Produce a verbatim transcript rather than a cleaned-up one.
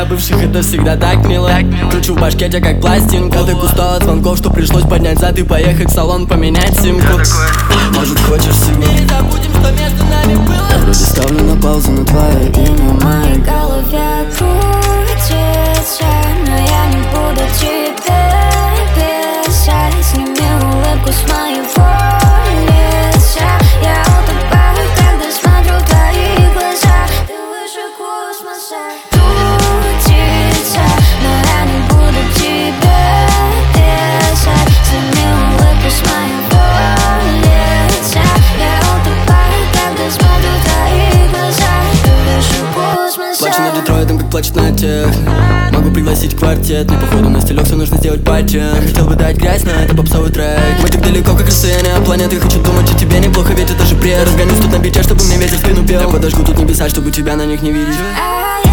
бывших, это всегда так мило. Кручу в башке тебя как пластинка. Так устал от звонков, что пришлось поднять зад и поехать в салон поменять симку. Может, хочешь сегодня не забудем, что между нами было? Я вроде ставлю на паузу, но твое имя в моей голове крутится. Но я не буду тебе писать. Сними улыбку с моего лица. Я утопаю, когда смотрю в твои глаза. Ты выше космоса. Крутится, но я не буду тебе писать. Сними улыбку с моего лица. Я утопаю, когда смотрю в твои глаза. Ты выше космоса. Плачу над Детройтом, как плачет на техно. Могу пригласить квартет, мне походу на стилек все нужно сделать патчем. Я хотел бы дать грязь, но это попсовый трек. Мы так далеко, как расстояние от планеты. Хочу думать о тебе неплохо, ведь это же бред. Разгонюсь тут на биче, чтобы мне ветер в спину пел. Я подожгу тут небеса, чтобы тебя на них не видеть.